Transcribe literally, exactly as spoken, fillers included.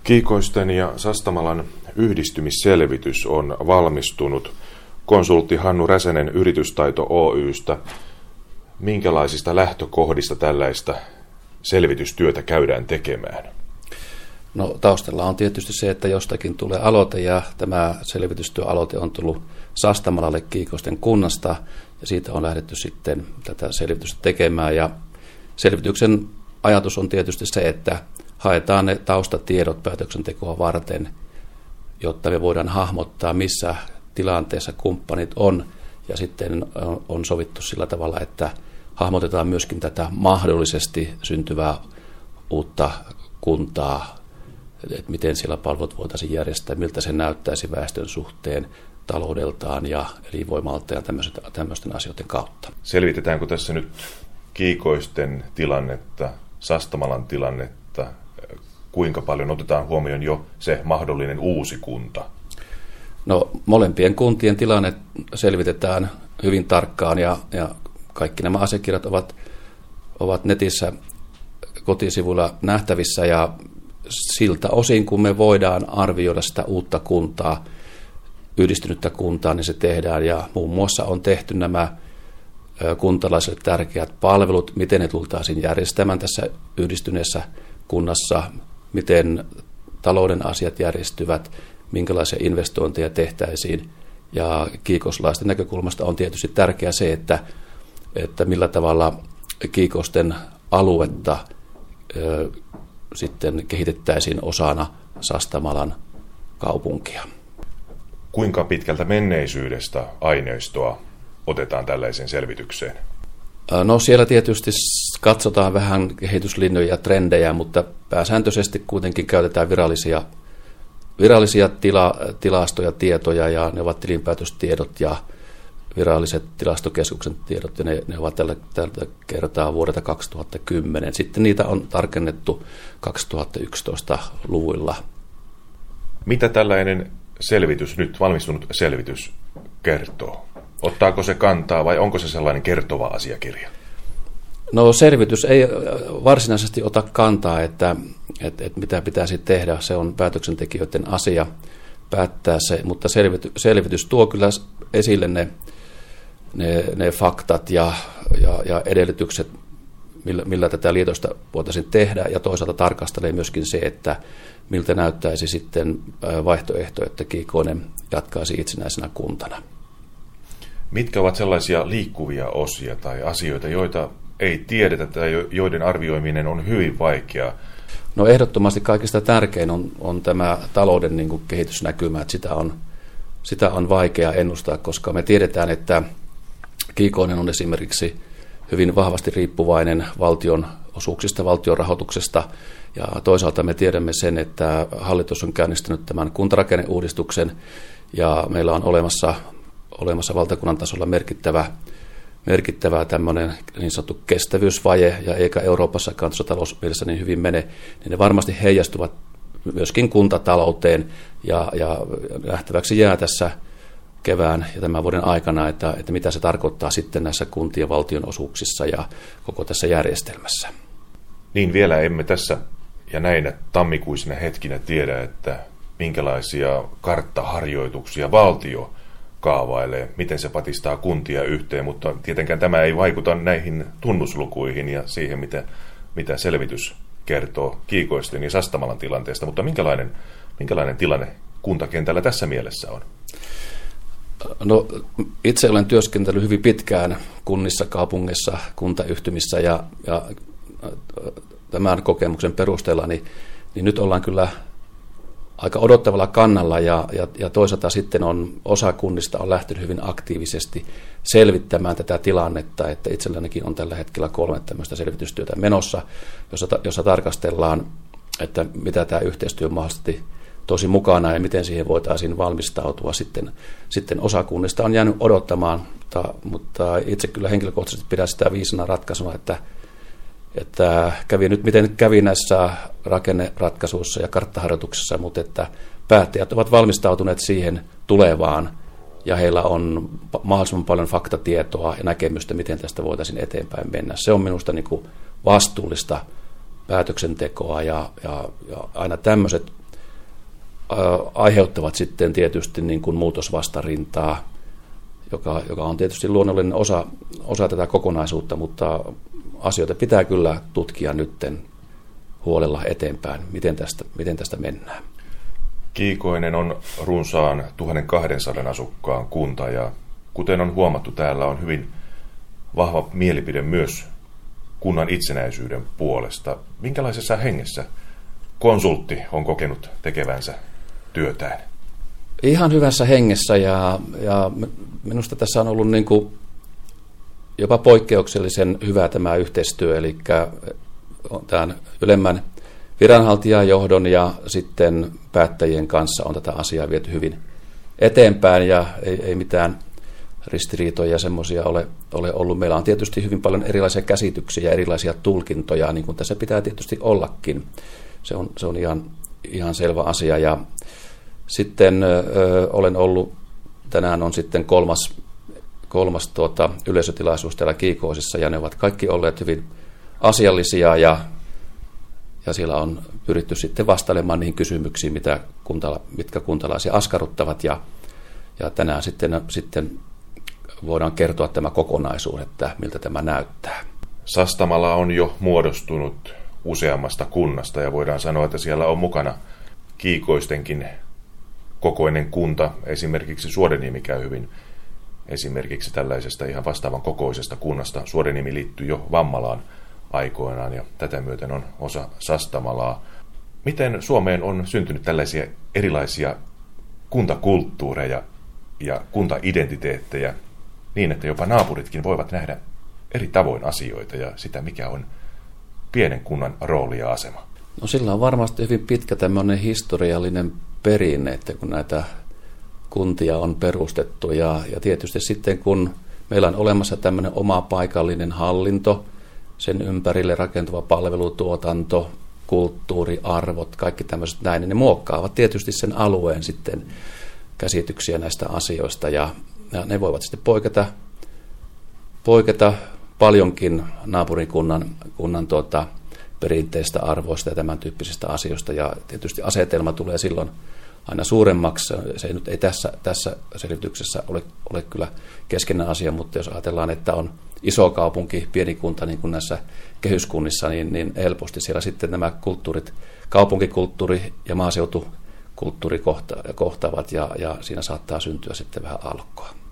Kiikoisten ja Sastamalan yhdistymisselvitys on valmistunut. Konsultti Hannu Räsänen Yritystaito Oy:stä. Minkälaisista lähtökohdista tällaista selvitystyötä käydään tekemään? No, taustalla on tietysti se, että jostakin tulee aloite, ja tämä selvitystyöaloite on tullut Sastamalalle Kiikoisten kunnasta, ja siitä on lähdetty sitten tätä selvitystä tekemään. Ja selvityksen ajatus on tietysti se, että haetaan ne taustatiedot päätöksentekoa varten, jotta me voidaan hahmottaa, missä tilanteessa kumppanit on, ja sitten on sovittu sillä tavalla, että hahmotetaan myöskin tätä mahdollisesti syntyvää uutta kuntaa, että miten siellä palvelut voitaisiin järjestää, miltä se näyttäisi väestön suhteen, taloudeltaan ja elinvoimalta ja tämmöisten asioiden kautta. Selvitetäänkö tässä nyt Kiikoisten tilannetta, Sastamalan tilannetta, kuinka paljon otetaan huomioon jo se mahdollinen uusi kunta? No, molempien kuntien tilanne selvitetään hyvin tarkkaan, ja, ja kaikki nämä asiakirjat ovat, ovat netissä kotisivuilla nähtävissä, ja siltä osin, kun me voidaan arvioida sitä uutta kuntaa, yhdistynyttä kuntaa, niin se tehdään, ja muun muassa on tehty nämä kuntalaisille tärkeät palvelut, miten ne tultaisiin järjestämään tässä yhdistyneessä kunnassa, miten talouden asiat järjestyvät, minkälaisia investointeja tehtäisiin. Ja kiikoslaisten näkökulmasta on tietysti tärkeää se, että, että millä tavalla Kiikosten aluetta ö, sitten kehitettäisiin osana Sastamalan kaupunkia. Kuinka pitkältä menneisyydestä aineistoa otetaan tällaiseen selvitykseen? No, siellä tietysti katsotaan vähän kehityslinjoja ja trendejä, mutta pääsääntöisesti kuitenkin käytetään virallisia, virallisia tila, tilastoja, tietoja, ja ne ovat tilinpäätöstiedot ja viralliset tilastokeskuksen tiedot, ja ne, ne ovat tällä, tällä kertaa vuodelta kaksituhattakymmenen. Sitten niitä on tarkennettu kaksituhattayksitoista-luvuilla. Mitä tällainen selvitys, nyt valmistunut selvitys, kertoo? Ottaako se kantaa vai onko se sellainen kertova asiakirja? No, selvitys ei varsinaisesti ota kantaa, että, että, että mitä pitäisi tehdä. Se on päätöksentekijöiden asia päättää se, mutta selvity, selvitys tuo kyllä esille ne, ne, ne faktat ja, ja, ja edellytykset, millä, millä tätä liitosta voitaisiin tehdä, ja toisaalta tarkastelee myöskin se, että miltä näyttäisi sitten vaihtoehto, että Kiikoinen jatkaisi itsenäisenä kuntana. Mitkä ovat sellaisia liikkuvia osia tai asioita, joita ei tiedetä tai joiden arvioiminen on hyvin vaikeaa? No, ehdottomasti kaikista tärkein on, on tämä talouden niin kuin kehitysnäkymä, että sitä on, sitä on vaikea ennustaa, koska me tiedetään, että Kiikoinen on esimerkiksi hyvin vahvasti riippuvainen valtion osuuksista, valtion rahoituksesta, ja toisaalta me tiedämme sen, että hallitus on käynnistänyt tämän kuntarakenneuudistuksen, ja meillä on olemassa olemassa valtakunnan tasolla merkittävä, merkittävä tämmöinen niin sanottu kestävyysvaje, ja eikä Euroopassakaan tuossa talousmielessä niin hyvin mene, niin ne varmasti heijastuvat myöskin kuntatalouteen, ja, ja nähtäväksi jää tässä kevään ja tämän vuoden aikana, että, että mitä se tarkoittaa sitten näissä kuntien valtionosuuksissa ja koko tässä järjestelmässä. Niin, vielä emme tässä ja näinä tammikuisina hetkinä tiedä, että minkälaisia karttaharjoituksia valtio kaavailee, miten se patistaa kuntia yhteen, mutta tietenkään tämä ei vaikuta näihin tunnuslukuihin ja siihen, mitä, mitä selvitys kertoo Kiikoisten ja Sastamalan tilanteesta, mutta minkälainen, minkälainen tilanne kuntakentällä tässä mielessä on? No, itse olen työskennellyt hyvin pitkään kunnissa, kaupungeissa, kuntayhtymissä, ja, ja tämän kokemuksen perusteella niin, niin nyt ollaan kyllä aika odottavalla kannalla, ja, ja, ja toisaalta sitten on osa kunnista on lähtenyt hyvin aktiivisesti selvittämään tätä tilannetta, että itsellänikin on tällä hetkellä kolme tämmöistä selvitystyötä menossa, jossa, jossa tarkastellaan, että mitä tämä yhteistyö mahdollisesti tosi mukana ja miten siihen voitaisiin valmistautua. Sitten, sitten osa kunnista on jäänyt odottamaan, mutta, mutta itse kyllä henkilökohtaisesti pidän sitä viisana ratkaisuna, että Että kävi nyt miten kävi näissä rakenneratkaisuissa ja karttaharjoituksissa, mutta että päättäjät ovat valmistautuneet siihen tulevaan, ja heillä on mahdollisimman paljon faktatietoa ja näkemystä, miten tästä voitaisiin eteenpäin mennä. Se on minusta niin kuin vastuullista päätöksentekoa, ja, ja, ja aina tämmöiset aiheuttavat sitten tietysti niin kuin muutosvastarintaa, joka, joka on tietysti luonnollinen osa, osa tätä kokonaisuutta, mutta asioita pitää kyllä tutkia nytten huolella eteenpäin, miten tästä, miten tästä mennään. Kiikoinen on runsaan tuhatkaksisataa asukkaan kunta ja kuten on huomattu, täällä on hyvin vahva mielipide myös kunnan itsenäisyyden puolesta. Minkälaisessa hengessä konsultti on kokenut tekevänsä työtään? Ihan hyvässä hengessä ja, ja minusta tässä on ollut niin kuin jopa poikkeuksellisen hyvä tämä yhteistyö, eli tämän ylemmän viranhaltijajohdon ja sitten päättäjien kanssa on tätä asiaa viety hyvin eteenpäin ja ei, ei mitään ristiriitoja semmoisia ole, ole ollut. Meillä on tietysti hyvin paljon erilaisia käsityksiä ja erilaisia tulkintoja, niin kuin tässä pitää tietysti ollakin. Se on, se on ihan, ihan selvä asia. Ja sitten ö, olen ollut, tänään on sitten kolmas, kolmas tuota, yleisötilaisuus täällä Kiikoisissa, ja ne ovat kaikki olleet hyvin asiallisia, ja, ja siellä on pyritty sitten vastailemaan niihin kysymyksiin, mitä kuntala, mitkä kuntalaisia askarruttavat, ja, ja tänään sitten, sitten voidaan kertoa tämä kokonaisuus, että miltä tämä näyttää. Sastamala on jo muodostunut useammasta kunnasta ja voidaan sanoa, että siellä on mukana Kiikoistenkin kokoinen kunta. Esimerkiksi Suodenniemi käy hyvin esimerkiksi tällaisesta ihan vastaavan kokoisesta kunnasta. Suodenniemi liittyy jo Vammalaan aikoinaan ja tätä myöten on osa Sastamalaa. Miten Suomeen on syntynyt tällaisia erilaisia kuntakulttuureja ja kuntaidentiteettejä niin, että jopa naapuritkin voivat nähdä eri tavoin asioita ja sitä, mikä on pienen kunnan rooli ja asema? No sillä on varmasti hyvin pitkä tämmöinen historiallinen perinne, että kun näitä kuntia on perustettu ja, ja tietysti sitten kun meillä on olemassa tämmöinen oma paikallinen hallinto, sen ympärille rakentuva palvelutuotanto, kulttuuri, arvot, kaikki tämmöiset näin, niin ne muokkaavat tietysti sen alueen sitten käsityksiä näistä asioista ja, ja ne voivat sitten poiketa, poiketa paljonkin naapurikunnan kunnan tuota, perinteistä arvoista ja tämän tyyppisistä asioista ja tietysti asetelma tulee silloin aina suuremmaksi. Se ei nyt ei tässä, tässä selityksessä ole, ole kyllä keskeinen asia, mutta jos ajatellaan, että on iso kaupunki, pieni kunta niin kuin näissä kehyskunnissa, niin, niin helposti siellä sitten nämä kulttuurit, kaupunkikulttuuri ja maaseutukulttuuri kohtaavat ja, ja siinä saattaa syntyä sitten vähän alkoa.